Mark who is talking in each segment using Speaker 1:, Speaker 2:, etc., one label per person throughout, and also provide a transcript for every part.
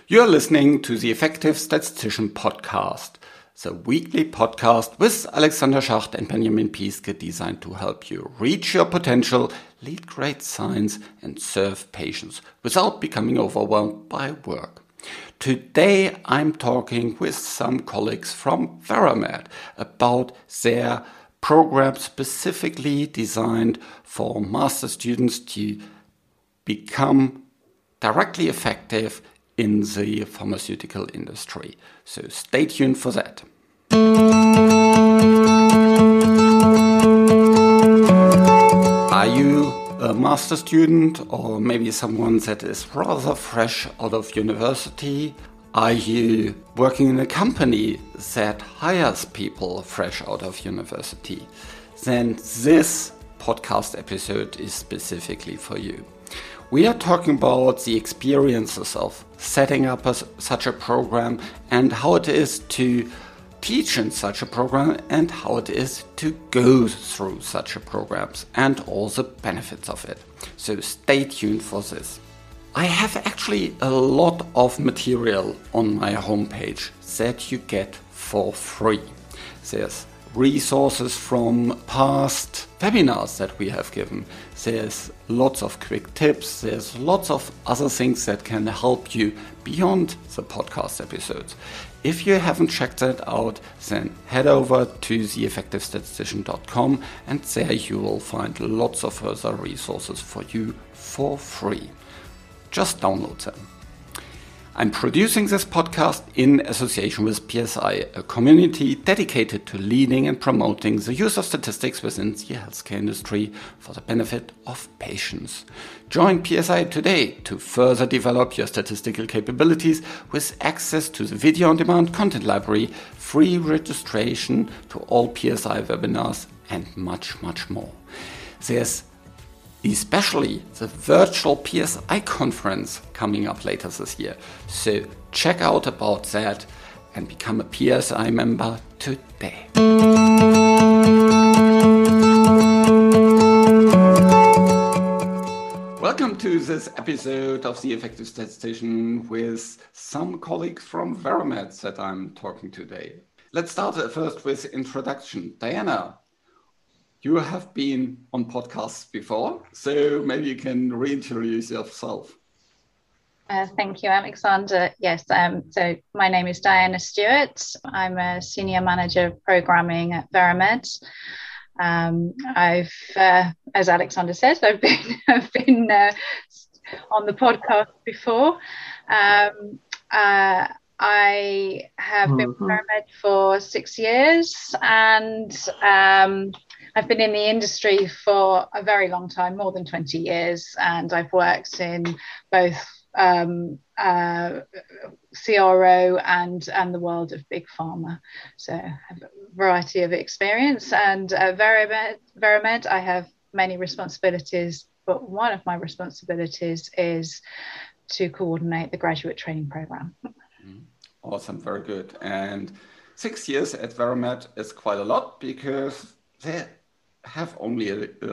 Speaker 1: You're listening to the Effective Statistician Podcast, the weekly podcast with Alexander Schacht and Benjamin Piske designed to help you reach your potential, lead great science, and serve patients without becoming overwhelmed by work. Today I'm talking with some colleagues from Veramed about their program specifically designed for master students to become directly effective in the pharmaceutical industry. So stay tuned for that. Are you a master student or maybe someone that is rather fresh out of university? Are you working in a company that hires people fresh out of university? Then this podcast episode is specifically for you. We are talking about the experiences of setting up such a program and how it is to teach in such a program and how it is to go through such a program and all the benefits of it. So stay tuned for this. I have actually a lot of material on my homepage that you get for free. There's resources from past webinars that we have given. There's lots of quick tips. There's lots of other things that can help you beyond the podcast episodes. If you haven't checked that out, then head over to theeffectivestatistician.com and there you will find lots of further resources for you for free. Just download them. I'm producing this podcast in association with PSI, a community dedicated to leading and promoting the use of statistics within the healthcare industry for the benefit of patients. Join PSI today to further develop your statistical capabilities with access to the video-on-demand content library, free registration to all PSI webinars, and much, much more. There's especially the virtual PSI conference coming up later this year. So check out about that and become a PSI member today. Welcome to this episode of The Effective Statistician with some colleagues from Veramed that I'm talking today. Let's start first with introduction. Diana, you have been on podcasts before, so maybe you can reintroduce yourself.
Speaker 2: Thank you, Alexander. Yes, so my name is Diana Stewart. I'm a Senior Manager of Programming at Veramed. As Alexander says, I've been on the podcast before. I have been with Veramed for 6 years and I've been in the industry for a very long time, more than 20 years, and I've worked in both CRO and the world of big pharma. So I have a variety of experience, and at Veramed I have many responsibilities, but one of my responsibilities is to coordinate the graduate training program.
Speaker 1: Awesome, very good. And 6 years at Veramed is quite a lot because they have only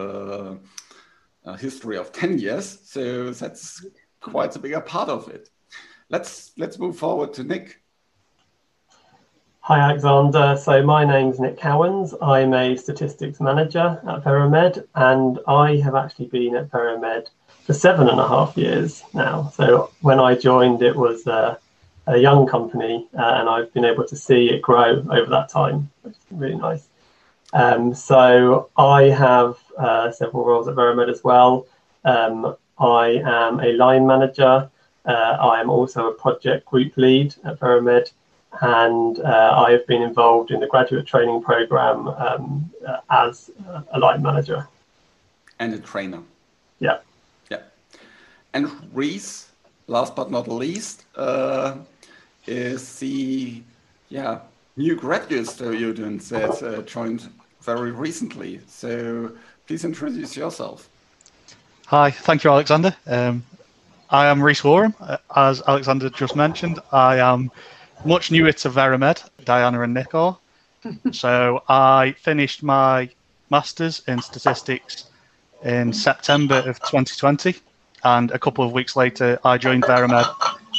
Speaker 1: a history of 10 years, so that's quite a bigger part of it. Let's move forward to Nick.
Speaker 3: Hi Alexander, so my name's Nick Cowans. I'm a statistics manager at Veramed and I have actually been at Veramed for 7.5 years now. So when I joined it was a young company and I've been able to see it grow over that time, which is really nice. So I have several roles at Veramed as well. I am a line manager. I am also a project group lead at Veramed, and I have been involved in the graduate training program as a line manager.
Speaker 1: And a trainer.
Speaker 3: Yeah.
Speaker 1: Yeah. And Reese, last but not least, is the new graduate student that joined very recently. So please introduce yourself.
Speaker 4: Hi, thank you, Alexander. I am Reese Warham. As Alexander just mentioned, I am much newer to Veramed, Diana and Nick are. So I finished my Masters in Statistics in September of 2020, and a couple of weeks later I joined Veramed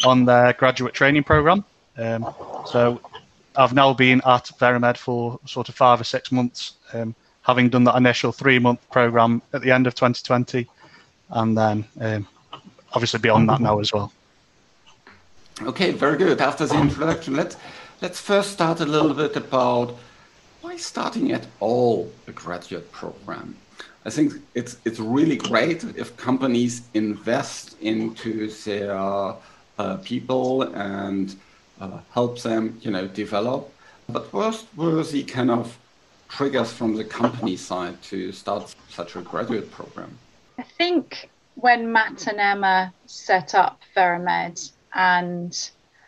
Speaker 4: on their graduate training program. So I've now been at Veramed for sort of 5 or 6 months, having done that initial 3-month program at the end of 2020, and then obviously beyond that now as well.
Speaker 1: Okay, very good. After the introduction, let's first start a little bit about why starting at all a graduate program. I think it's really great if companies invest into their people and help them, develop. But what were the kind of triggers from the company side to start such a graduate program?
Speaker 2: I think when Matt and Emma set up Veramed, and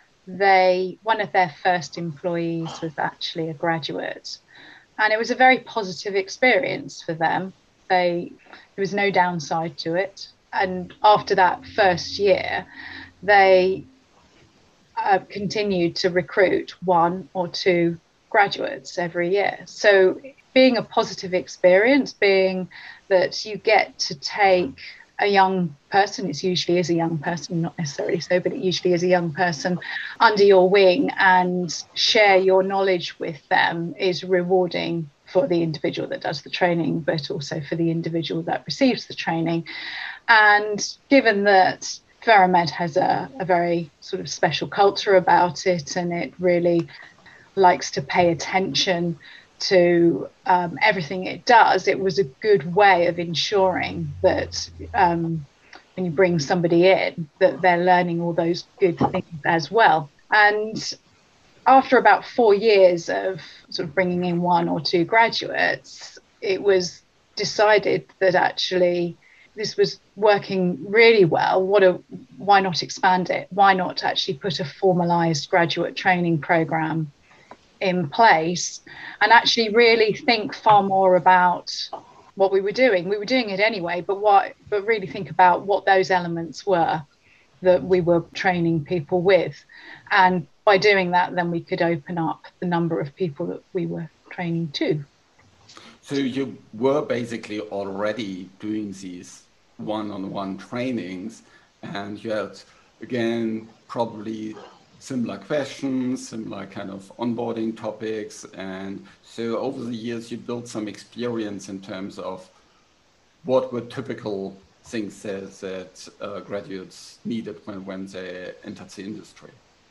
Speaker 2: one of their first employees was actually a graduate, and it was a very positive experience for them. There was no downside to it, and after that first year they continued to recruit 1 or 2 graduates every year. So being a positive experience, being that you get to take a young person, it usually is a young person, not necessarily so, but it usually is a young person under your wing and share your knowledge with them, is rewarding for the individual that does the training, but also for the individual that receives the training. And given that Veramed has a very sort of special culture about it, and it really likes to pay attention to everything it does, it was a good way of ensuring that when you bring somebody in, that they're learning all those good things as well. And after about 4 years of sort of bringing in 1 or 2 graduates, it was decided that actually this was working really well. Why not expand it? Why not actually put a formalized graduate training program in place and actually really think far more about what we were doing? We were doing it anyway, but really think about what those elements were that we were training people with. And by doing that, then we could open up the number of people that we were training to.
Speaker 1: So you were basically already doing these one-on-one trainings, and you had, again, probably similar questions, similar kind of onboarding topics. And so over the years, you built some experience in terms of what were typical things that graduates needed when they entered the industry.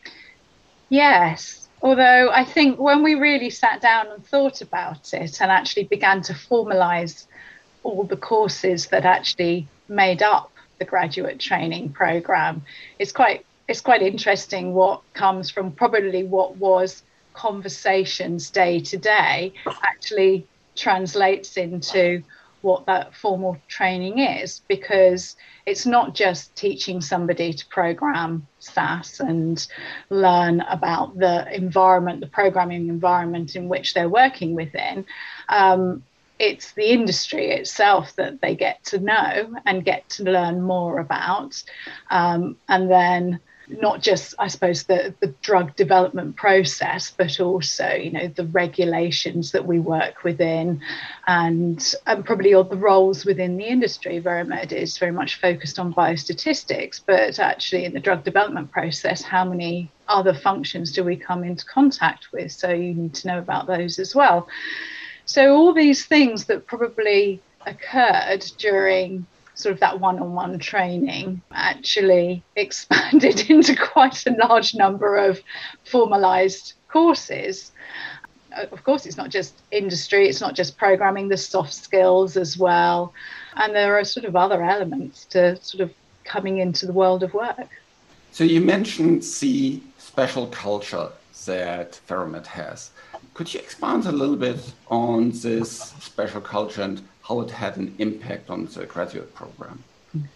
Speaker 2: Yes, although I think when we really sat down and thought about it and actually began to formalize all the courses that actually made up the graduate training program, it's quite interesting what comes from probably what was conversations day to day actually translates into what that formal training is, because it's not just teaching somebody to program SAS and learn about the environment, the programming environment in which they're working within. It's the industry itself that they get to know and get to learn more about. And then not just, I suppose, the drug development process, but also, the regulations that we work within and probably all the roles within the industry. Veramed is very much focused on biostatistics, but actually in the drug development process, how many other functions do we come into contact with? So you need to know about those as well. So all these things that probably occurred during sort of that one-on-one training actually expanded into quite a large number of formalized courses. Of course, it's not just industry, it's not just programming, the soft skills as well. And there are sort of other elements to sort of coming into the world of work.
Speaker 1: So you mentioned the special culture that Veramed has. Could you expand a little bit on this special culture and how it had an impact on the graduate program?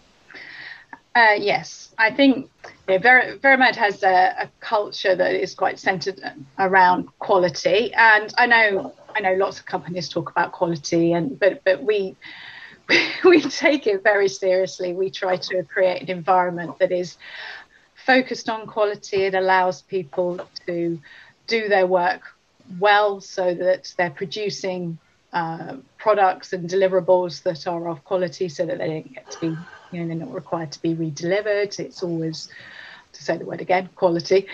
Speaker 2: Yes, I think Veramed has a culture that is quite centered around quality, and I know lots of companies talk about quality, but we take it very seriously. We try to create an environment that is focused on quality. It allows people to do their work well, so that they're producing products and deliverables that are of quality, so that they don't get to be, they're not required to be redelivered. It's always to say the word again, quality.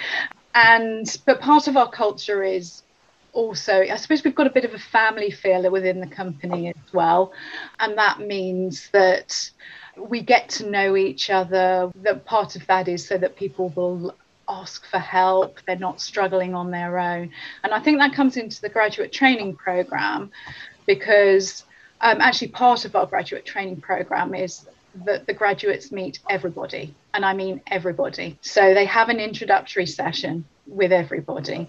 Speaker 2: But part of our culture is also, I suppose we've got a bit of a family feel within the company as well. And that means that we get to know each other. That part of that is so that people will ask for help. They're not struggling on their own. And I think that comes into the graduate training program, because actually part of our graduate training program is that the graduates meet everybody, and I mean everybody. So they have an introductory session with everybody,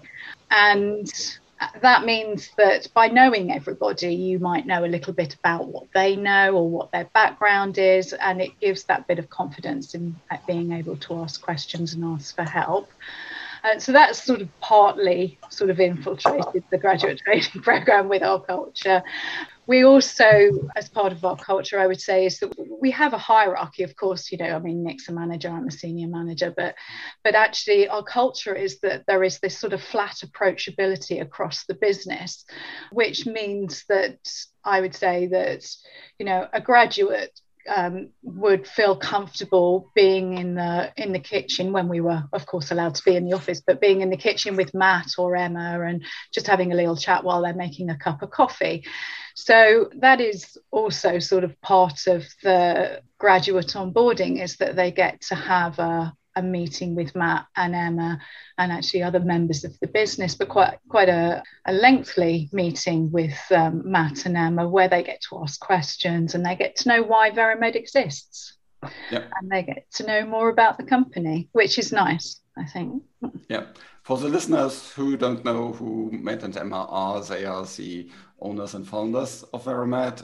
Speaker 2: and that means that by knowing everybody, you might know a little bit about what they know or what their background is, and it gives that bit of confidence in being able to ask questions and ask for help. So that's sort of partly sort of infiltrated the graduate training program with our culture. We also, as part of our culture, I would say, is that we have a hierarchy, of course. I mean, Nick's a manager, I'm a senior manager, but actually our culture is that there is this sort of flat approachability across the business, which means that I would say that, a graduate would feel comfortable being in the kitchen, when we were of course allowed to be in the office, but being in the kitchen with Matt or Emma and just having a little chat while they're making a cup of coffee. So that is also sort of part of the graduate onboarding, is that they get to have a meeting with Matt and Emma and actually other members of the business, but quite a lengthy meeting with Matt and Emma, where they get to ask questions and they get to know why Verimed exists.
Speaker 1: Yep.
Speaker 2: And they get to know more about the company, which is nice, I think.
Speaker 1: Yeah. For the listeners who don't know who Matt and Emma are, they are the owners and founders of Verimed,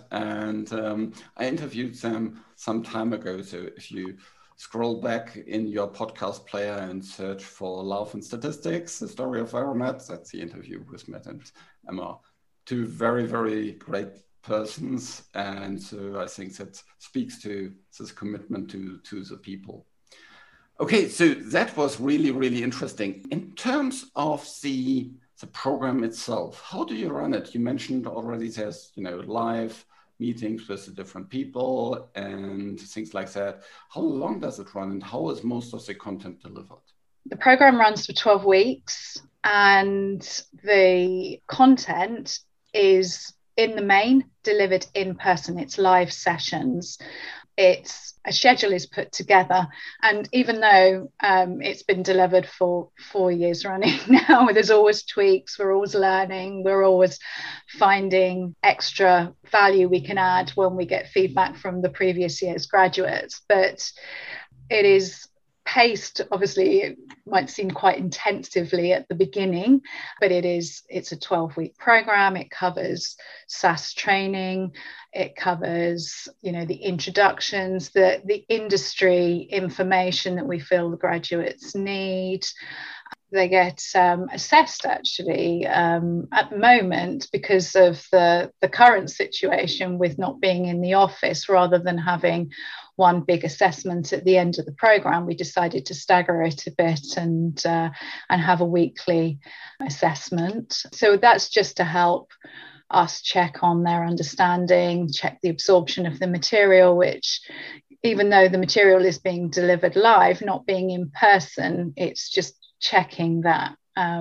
Speaker 1: and I interviewed them some time ago. So if you scroll back in your podcast player and search for Love and Statistics, the story of Verimed, that's the interview with Matt and Emma. Two very, very great persons. And so I think that speaks to this commitment to the people. Okay, so that was really, really interesting. In terms of the program itself, how do you run it? You mentioned already there's, live meetings with the different people and things like that. How long does it run, and how is most of the content delivered?
Speaker 2: The program runs for 12 weeks, and the content is in the main delivered in person. It's live sessions. A schedule is put together, and even though it's been delivered for 4 years running now, there's always tweaks. We're always learning. We're always finding extra value we can add when we get feedback from the previous year's graduates. But it is paced, obviously it might seem quite intensively at the beginning, but it's a 12-week program. It covers SaaS training, it covers the introductions, the industry information that we feel the graduates need. They get assessed actually at the moment, because of the current situation with not being in the office. Rather than having one big assessment at the end of the program, we decided to stagger it a bit and have a weekly assessment. So that's just to help us check on their understanding, check the absorption of the material, which, even though the material is being delivered live, not being in person, it's just checking that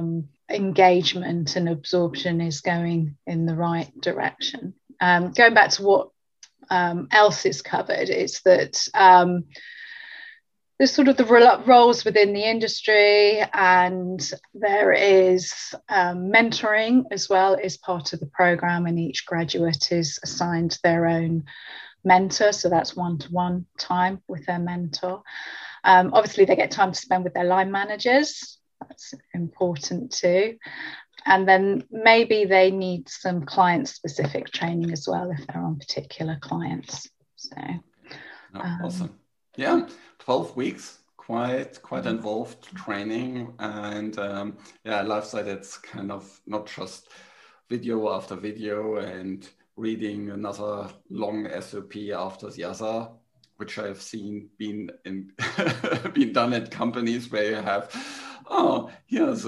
Speaker 2: engagement and absorption is going in the right direction. Going back to what else is covered, is that there's sort of the roles within the industry, and there is mentoring as well as part of the program, and each graduate is assigned their own mentor, so that's one-to-one time with their mentor. Obviously they get time to spend with their line managers, that's important too, and then maybe they need some client specific training as well if they're on particular clients. So
Speaker 1: awesome. Yeah, 12 weeks, quite involved training, and I love that it's kind of not just video after video and reading another long SOP after the other, which I've seen been done at companies where you have, here's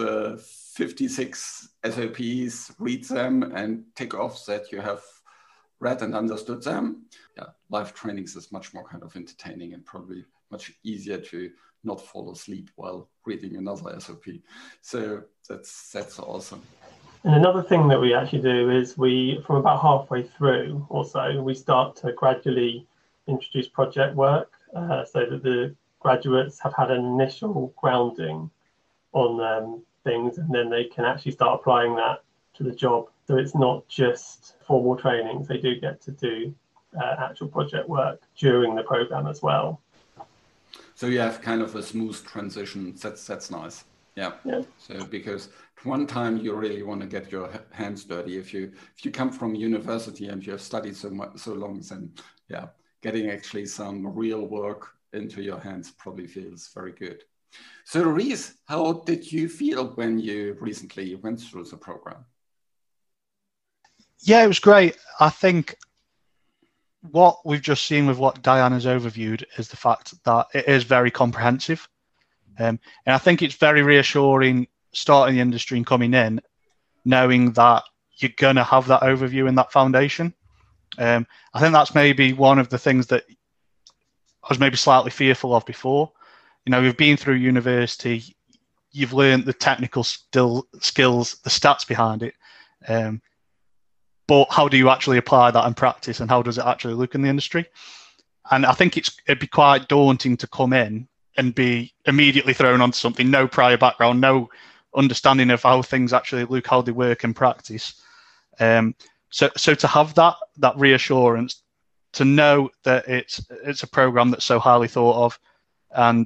Speaker 1: 56 SOPs, read them and tick off that you have read and understood them. Yeah, live trainings is much more kind of entertaining and probably much easier to not fall asleep while reading another SOP. So that's awesome.
Speaker 3: And another thing that we actually do is from about halfway through or so, we start to gradually introduce project work so that the graduates have had an initial grounding on things, and then they can actually start applying that to the job. So it's not just formal trainings, they do get to do actual project work during the program as well.
Speaker 1: So you have kind of a smooth transition. That's nice. Yeah. So because one time you really want to get your hands dirty. If you come from university and you have studied so long, then getting actually some real work into your hands probably feels very good. So Reese, how did you feel when you recently went through the program?
Speaker 4: Yeah, it was great. I think what we've just seen with what Diana's overviewed is the fact that it is very comprehensive. And I think it's very reassuring starting the industry and coming in, knowing that you're going to have that overview and that foundation. I think that's maybe one of the things that I was maybe slightly fearful of before. You've been through university, you've learned the technical skills, the stats behind it. But how do you actually apply that in practice, and how does it actually look in the industry? And I think it'd be quite daunting to come in and be immediately thrown onto something, no prior background, no understanding of how things actually look, how they work in practice. So to have that reassurance, to know that it's a program that's so highly thought of, and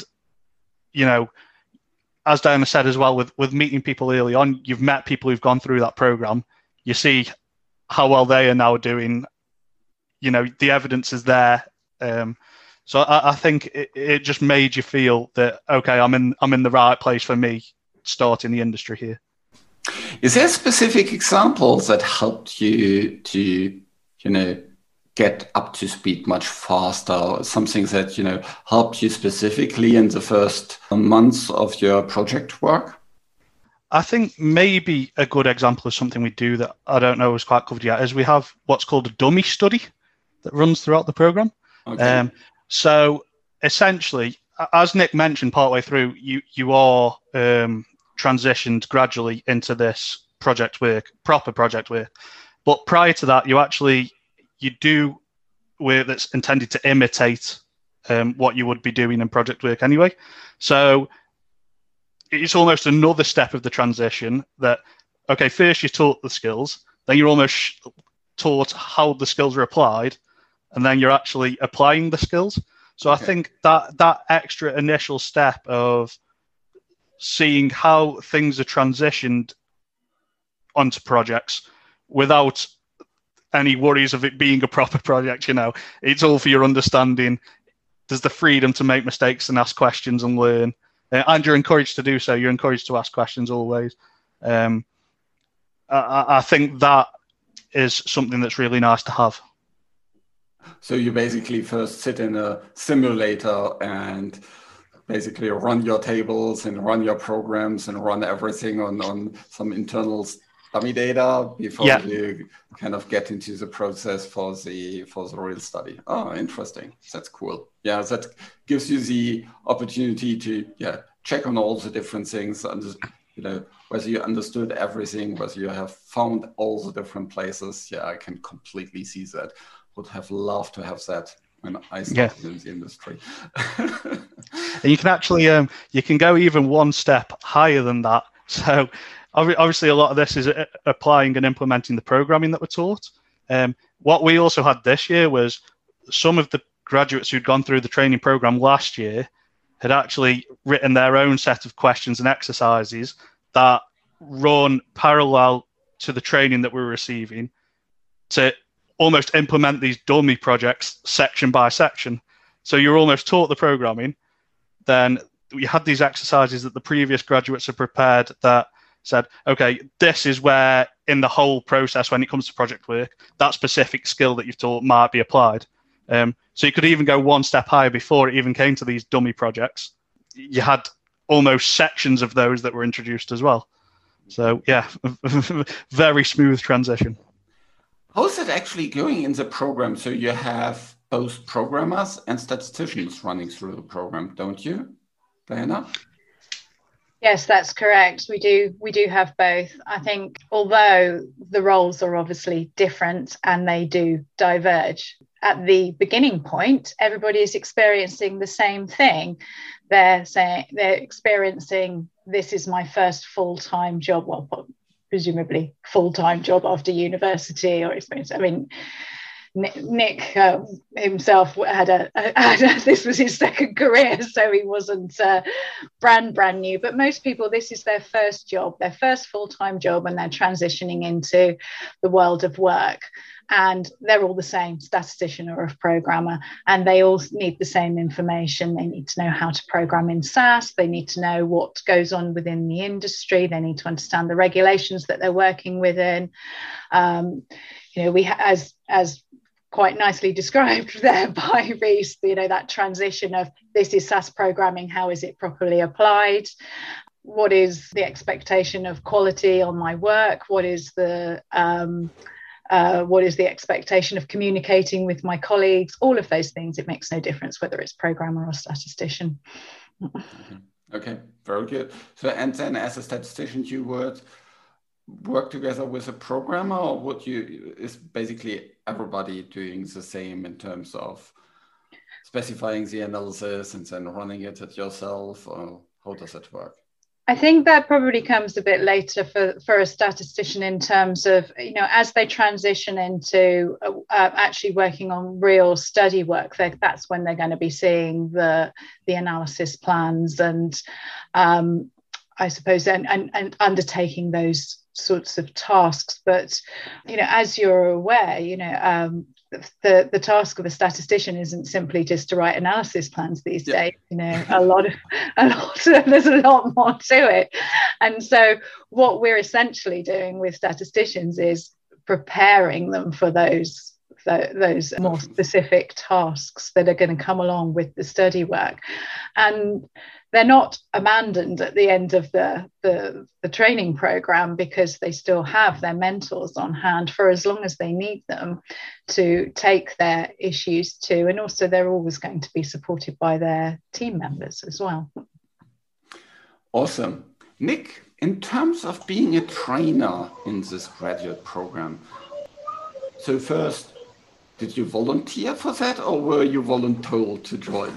Speaker 4: as Diana said as well, with meeting people early on, you've met people who've gone through that program. You see how well they are now doing. The evidence is there. So I think it just made you feel that, okay, I'm in the right place for me starting the industry here.
Speaker 1: Is there specific examples that helped you to, get up to speed much faster? Something that, helped you specifically in the first months of your project work?
Speaker 4: I think maybe a good example of something we do that I don't know is quite covered yet is we have what's called a dummy study that runs throughout the program. Okay. So essentially, as Nick mentioned partway through, you are transitioned gradually into this project work, proper project work. But prior to that, you do work that's intended to imitate what you would be doing in project work anyway. So it's almost another step of the transition that, okay, first you're taught the skills, then you're almost taught how the skills are applied, and then you're actually applying the skills. So okay. I think that extra initial step of seeing how things are transitioned onto projects without any worries of it being a proper project, it's all for your understanding. There's the freedom to make mistakes and ask questions and learn. And you're encouraged to do so. You're encouraged to ask questions always. I think that is something that's really nice to have.
Speaker 1: So you basically first sit in a simulator and basically run your tables and run your programs and run everything on some internal dummy data before you kind of get into the process for the real study. Oh, interesting. That's cool. Yeah, that gives you the opportunity to check on all the different things and whether you understood everything, whether you have found all the different places. Yeah, I can completely see that. Would have loved to have that when I started in the industry.
Speaker 4: And you can actually you can go even one step higher than that. So obviously a lot of this is applying and implementing the programming that we're taught. What we also had this year was some of the graduates who'd gone through the training program last year had actually written their own set of questions and exercises that run parallel to the training that we're receiving to almost implement these dummy projects section by section. So you're almost taught the programming, then you had these exercises that the previous graduates had prepared that said, okay, this is where in the whole process when it comes to project work, that specific skill that you've taught might be applied. So you could even go one step higher before it even came to these dummy projects. You had almost sections of those that were introduced as well. So yeah, very smooth transition.
Speaker 1: How is it actually going in the program? So you have both programmers and statisticians running through the program, don't you? Diana?
Speaker 2: Yes, that's correct. We do have both. I think although the roles are obviously different and they do diverge, at the beginning point, everybody is experiencing the same thing. They're experiencing, this is my first full-time job, well, presumably full-time job after university or experience. I mean, Nick himself had this was his second career, so he wasn't brand new. But most people, this is their first job, their first full-time job, and they're transitioning into the world of work. And they're all the same, statistician or a programmer, and they all need the same information. They need to know how to program in SAS. They need to know what goes on within the industry. They need to understand the regulations that they're working within. We as quite nicely described there by Reese, that transition of this is SAS programming, how is it properly applied? What is the expectation of quality on my work? What is the expectation of communicating with my colleagues? All of those things, it makes no difference whether it's programmer or statistician.
Speaker 1: Okay, very good. So, and then as a statistician, you would work together with a programmer, or is basically everybody doing the same in terms of specifying the analysis and then running it at yourself, or how does it work?
Speaker 2: I think that probably comes a bit later for a statistician in terms of, as they transition into actually working on real study work, that's when they're going to be seeing the analysis plans and I suppose and undertaking those sorts of tasks. But as you're aware, the task of a statistician isn't simply just to write analysis plans these days. There's a lot more to it. And so what we're essentially doing with statisticians is preparing them for those more specific tasks that are going to come along with the study work. And they're not abandoned at the end of the training program, because they still have their mentors on hand for as long as they need them to take their issues to. And also they're always going to be supported by their team members as well.
Speaker 1: Awesome. Nick, in terms of being a trainer in this graduate program, so first, did you volunteer for that, or were you voluntold to join?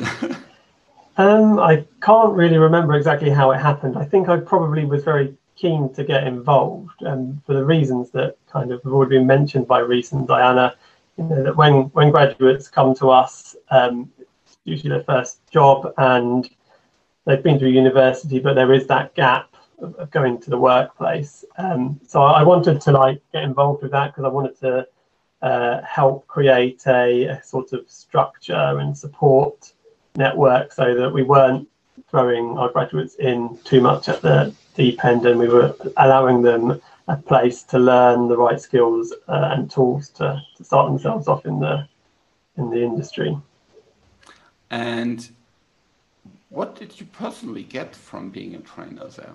Speaker 3: I can't really remember exactly how it happened. I think I probably was very keen to get involved, for the reasons that kind of have already been mentioned by Reese and Diana. That when graduates come to us, it's usually their first job and they've been through university, but there is that gap of going to the workplace. So I wanted to get involved with that, because I wanted to help create a sort of structure and support network, so that we weren't throwing our graduates in too much at the deep end, and we were allowing them a place to learn the right skills and tools to start themselves off in the industry.
Speaker 1: And what did you personally get from being a trainer there?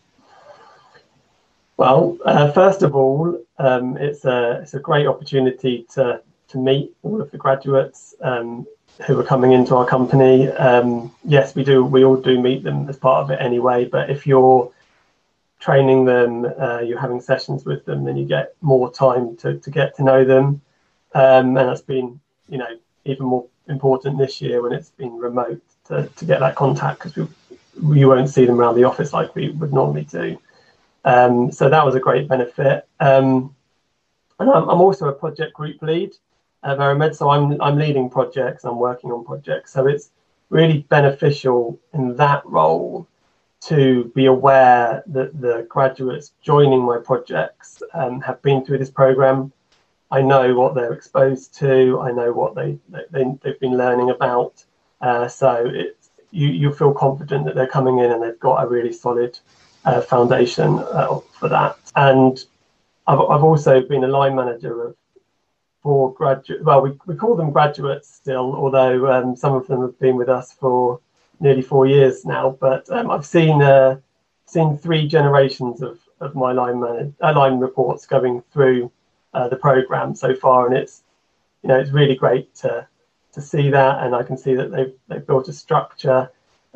Speaker 1: Well,
Speaker 3: first of all, it's a great opportunity to meet all of the graduates who are coming into our company. Yes, we all do meet them as part of it anyway, but if you're training them, you're having sessions with them, then you get more time to get to know them. And that's been, even more important this year when it's been remote to get that contact, because we won't see them around the office like we would normally do. So that was a great benefit. And I'm also a project group lead at Verimed, so I'm leading projects, I'm working on projects. So it's really beneficial in that role to be aware that the graduates joining my projects have been through this program. I know what they're exposed to, I know what they've been learning about. So you feel confident that they're coming in and they've got a really solid foundation for that. And I've also been a line manager of 4 graduate. Well, we call them graduates still, although some of them have been with us for nearly 4 years now. But I've seen 3 generations of my line reports going through the program so far, and it's really great to see that, and I can see that they've built a structure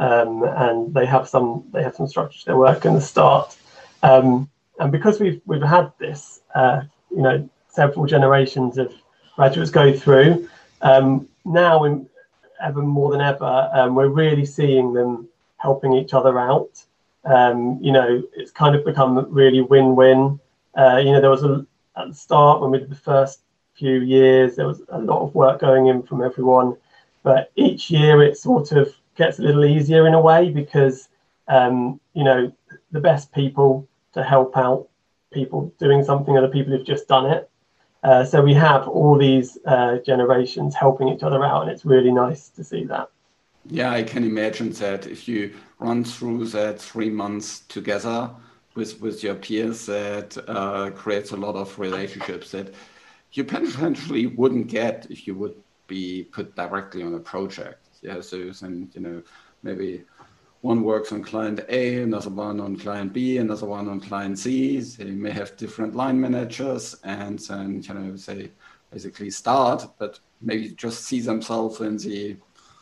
Speaker 3: and they have some structure to their work in the start. And because we've had this, several generations of graduates go through, now ever more than ever, we're really seeing them helping each other out. It's kind of become really win-win. There was at the start when we did the first few years, there was a lot of work going in from everyone, but each year it sort of gets a little easier in a way because, the best people to help out people doing something are the people who've just done it. So we have all these generations helping each other out, and it's really nice to see that.
Speaker 1: Yeah, I can imagine that if you run through that 3 months together with your peers, that creates a lot of relationships that you potentially wouldn't get if you would be put directly on a project. Yeah, so then, maybe one works on client A, another one on client B, another one on client C. They may have different line managers, and then, they basically start, but maybe just see themselves in the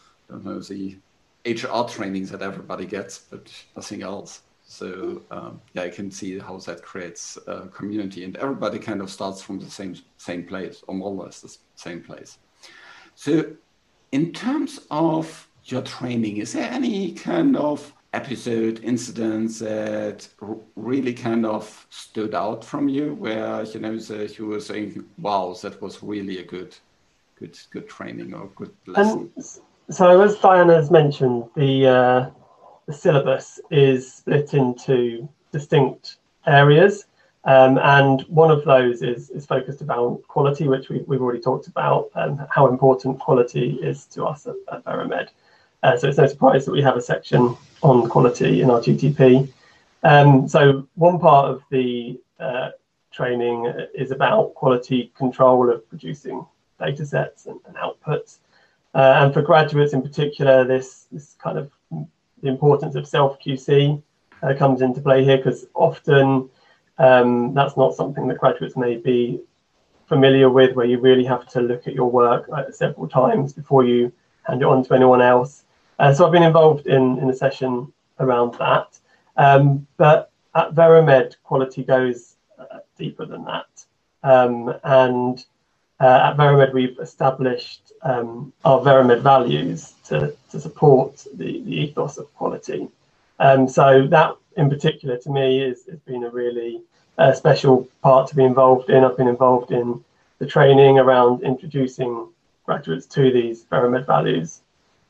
Speaker 1: HR trainings that everybody gets, but nothing else. So I can see how that creates a community, and everybody kind of starts from the same place, or more or less the same place. So in terms of your training, is there any kind of episode, incidents that really kind of stood out from you, where that you were saying, "Wow, that was really a good training or good lesson"?
Speaker 3: So as Diana has mentioned, the syllabus is split into distinct areas, and one of those is focused about quality, which we've already talked about, and how important quality is to us at Veramed. So it's no surprise that we have a section on quality in our GTP. So one part of the training is about quality control of producing data sets and outputs. And for graduates in particular, this kind of the importance of self-QC comes into play here, because often that's not something that graduates may be familiar with, where you really have to look at your work several times before you hand it on to anyone else. So I've been involved in a session around that. But at Veramed, quality goes deeper than that. And at Veramed, we've established our Veramed values to support the ethos of quality. So that in particular to me has been a really special part to be involved in. I've been involved in the training around introducing graduates to these Veramed values.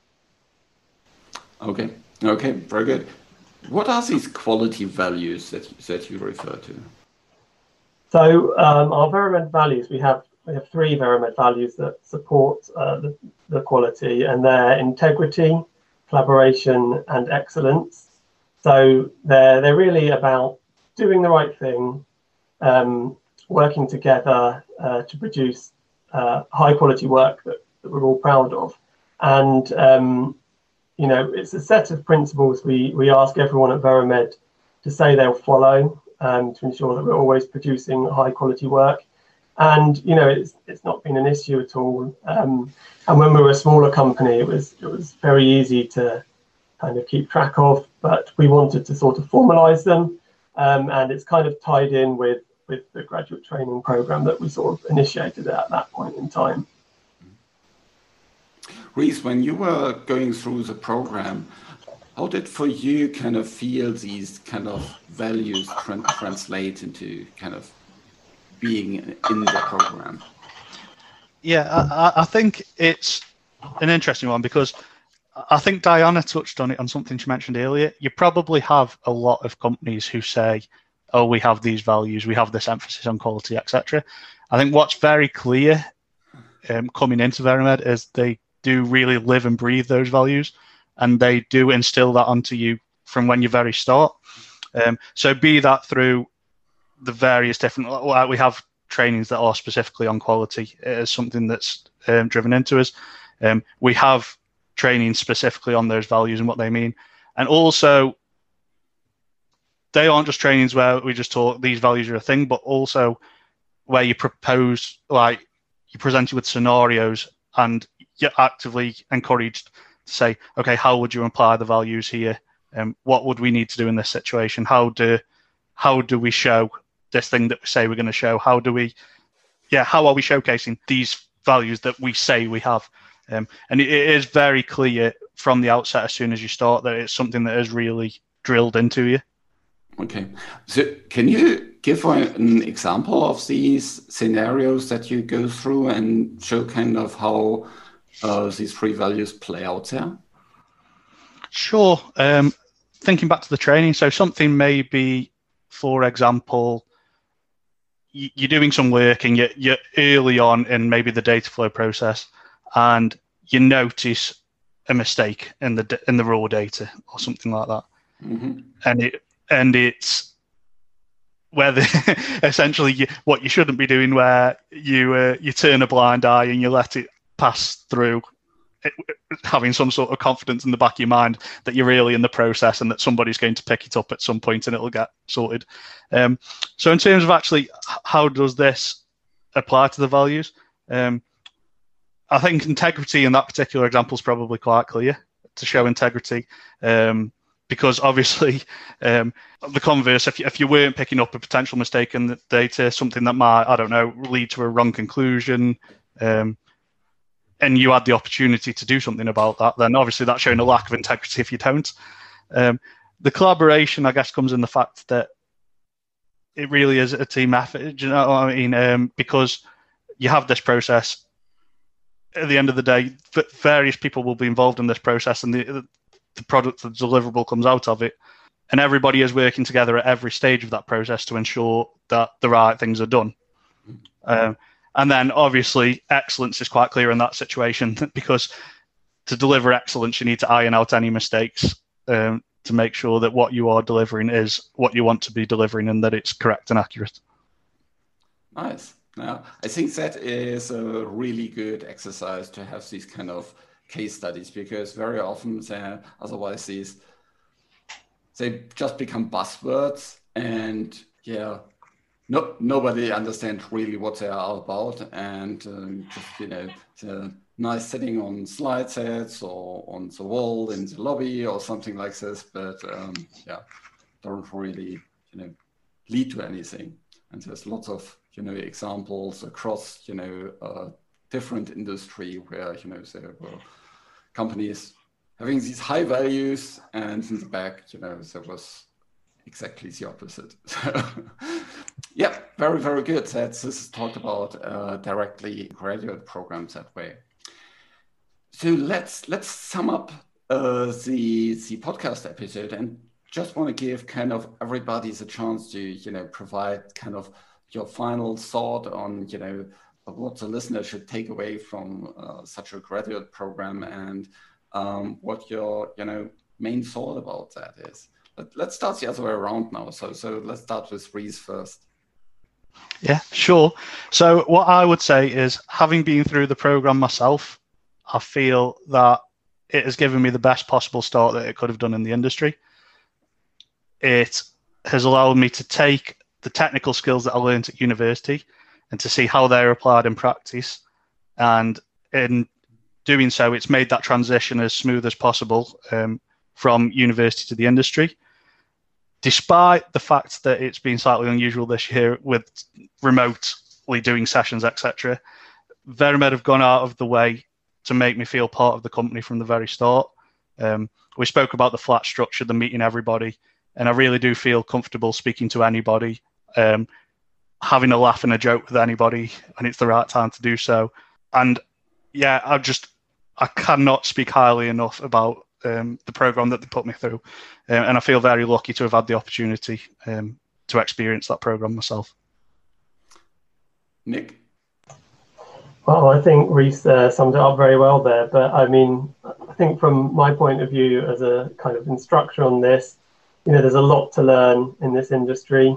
Speaker 3: Okay,
Speaker 1: very good. What are these quality values that you refer to?
Speaker 3: So our Veramed values, we have 3 Veramed values that support the quality, and they're integrity, collaboration, and excellence. So they're really about doing the right thing, working together to produce high quality work that we're all proud of. And it's a set of principles we ask everyone at Veramed to say they'll follow, to ensure that we're always producing high quality work. And it's not been an issue at all. And when we were a smaller company, it was very easy to kind of keep track of, but we wanted to sort of formalize them. And it's kind of tied in with the graduate training program that we sort of initiated at that point in time.
Speaker 1: Reese, when you were going through the program, how did for you kind of feel these kind of values translate into kind of being in the program?
Speaker 4: Yeah, I think it's an interesting one, because I think Diana touched on it on something she mentioned earlier. You probably have a lot of companies who say, oh, we have these values, we have this emphasis on quality, etc. I think what's very clear coming into Veramed is they do really live and breathe those values, and they do instill that onto you from when you very start. So be that through the various different, we have trainings that are specifically on quality as something that's driven into us. We have training specifically on those values and what they mean. And also, they aren't just trainings where we just talk these values are a thing, but also where you propose, like you present you with scenarios and you're actively encouraged say, okay, how would you apply the values here? What would we need to do in this situation? How do we show this thing that we say we're going to show? How are we showcasing these values that we say we have? And it is very clear from the outset, as soon as you start, that it's something that is really drilled into you.
Speaker 1: Okay. So can you give an example of these scenarios that you go through and show kind of how these three values play out there?
Speaker 4: Sure. Thinking back to the training, so something may be, for example, you're doing some work and you're early on in maybe the data flow process, and you notice a mistake in the raw data or something like that, and it's where essentially what you shouldn't be doing, where you turn a blind eye and you let it pass through, having some sort of confidence in the back of your mind that you're really in the process and that somebody's going to pick it up at some point and it'll get sorted. So in terms of actually how does this apply to the values, I think integrity in that particular example is probably quite clear to show integrity, because obviously the converse, if you weren't picking up a potential mistake in the data, something that might, I don't know, lead to a wrong conclusion, and you had the opportunity to do something about that, then obviously that's showing a lack of integrity if you don't. The collaboration, I guess, comes in the fact that it really is a team effort. Do you know what I mean? Because you have this process. At the end of the day, various people will be involved in this process, and the product, the deliverable comes out of it. And everybody is working together at every stage of that process to ensure that the right things are done. And then obviously excellence is quite clear in that situation, because to deliver excellence, you need to iron out any mistakes to make sure that what you are delivering is what you want to be delivering and that it's correct and accurate.
Speaker 1: Nice. Now, I think that is a really good exercise to have these kind of case studies, because very often otherwise they just become buzzwords, and nobody understands really what they are all about, and the nice sitting on slide sets or on the wall in the lobby or something like this, but don't really lead to anything. And there's lots of examples across different industry where there were companies having these high values, and in the back there was exactly the opposite. Yeah, very, very good. This is talked about directly graduate programs that way. So let's sum up the podcast episode, and just want to give kind of everybody the chance to provide kind of your final thought on what the listener should take away from such a graduate program, and what your main thought about that is. But let's start the other way around now. So let's start with Reese first.
Speaker 4: Yeah, sure. So what I would say is, having been through the program myself, I feel that it has given me the best possible start that it could have done in the industry. It has allowed me to take the technical skills that I learned at university and to see how they're applied in practice. And in doing so, it's made that transition as smooth as possible from university to the industry. Despite the fact that it's been slightly unusual this year with remotely doing sessions, etc., Verimed have gone out of the way to make me feel part of the company from the very start. We spoke about the flat structure, the meeting everybody, and I really do feel comfortable speaking to anybody, having a laugh and a joke with anybody when it's the right time to do so. And yeah, I cannot speak highly enough about the program that they put me through, and I feel very lucky to have had the opportunity to experience that program myself.
Speaker 1: Nick?
Speaker 3: Well, I think Reese summed it up very well there, but I mean, I think from my point of view as a kind of instructor on this, there's a lot to learn in this industry.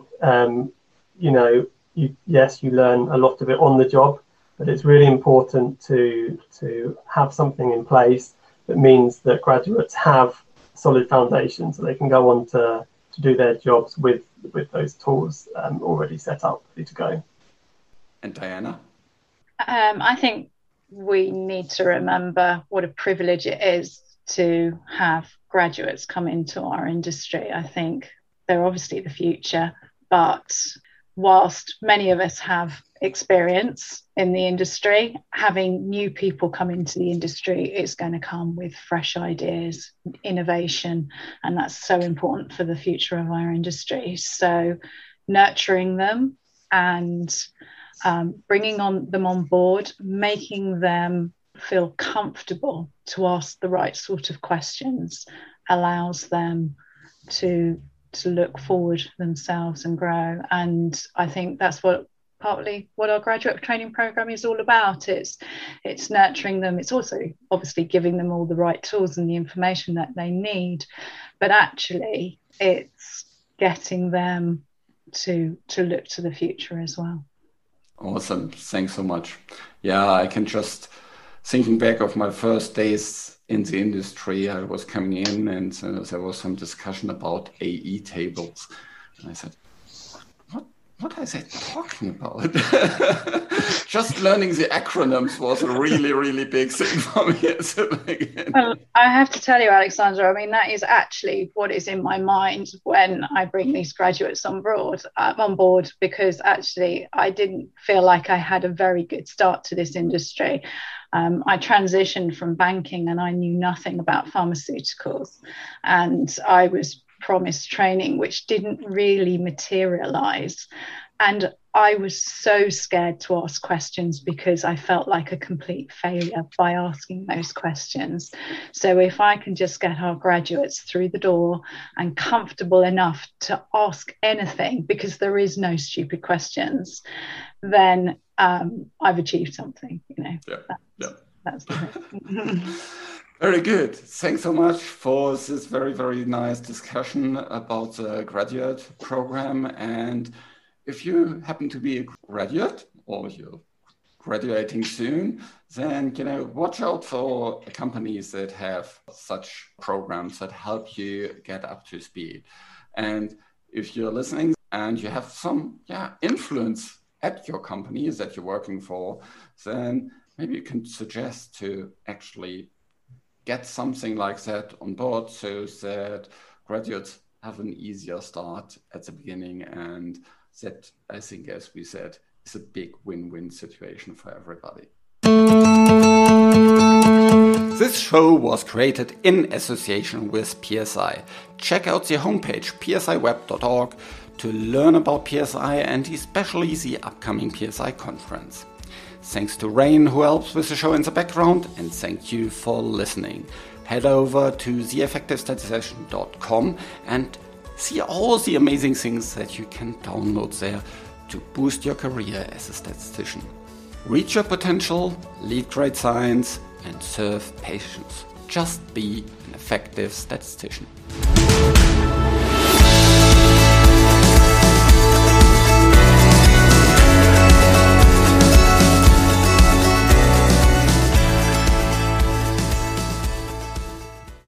Speaker 3: You learn a lot of it on the job, but it's really important to have something in place that means that graduates have solid foundations so they can go on to do their jobs with those tools already set up, ready to go.
Speaker 1: And Diana?
Speaker 2: I think we need to remember what a privilege it is to have graduates come into our industry. I think they're obviously the future, but whilst many of us have experience in the industry, having new people come into the industry is going to come with fresh ideas, innovation, and that's so important for the future of our industry. So nurturing them and bringing them on board, making them feel comfortable to ask the right sort of questions allows them to look forward themselves and grow. And I think that's partly what our graduate training program is all about. It's nurturing them. It's also obviously giving them all the right tools and the information that they need, but actually it's getting them to look to the future as well.
Speaker 1: Awesome. Thanks so much. Yeah, I can just thinking back of my first days in the industry, I was coming in and there was some discussion about AE tables. And I said, what are they talking about? Just learning the acronyms was a really, really big thing for me at the beginning.
Speaker 2: Well, I have to tell you, Alexander, I mean, that is actually what is in my mind when I bring these graduates on board, because actually I didn't feel like I had a very good start to this industry. I transitioned from banking and I knew nothing about pharmaceuticals, and I was promised training which didn't really materialize, and I was so scared to ask questions because I felt like a complete failure by asking those questions. So if I can just get our graduates through the door and comfortable enough to ask anything, because there is no stupid questions, then I've achieved something, you know. That's the thing.
Speaker 1: Very good. Thanks so much for this very, very nice discussion about the graduate program. And if you happen to be a graduate or you're graduating soon, then, you know, watch out for companies that have such programs that help you get up to speed. And if you're listening and you have some influence at your company that you're working for, then maybe you can suggest to actually get something like that on board so that graduates have an easier start at the beginning. And that, I think, as we said, is a big win-win situation for everybody. This show was created in association with PSI. Check out the homepage psiweb.org to learn about PSI and especially the upcoming PSI conference. Thanks to Rain, who helps with the show in the background, and thank you for listening. Head over to theeffectivestatistician.com and see all the amazing things that you can download there to boost your career as a statistician. Reach your potential, lead great science, and serve patients. Just be an effective statistician.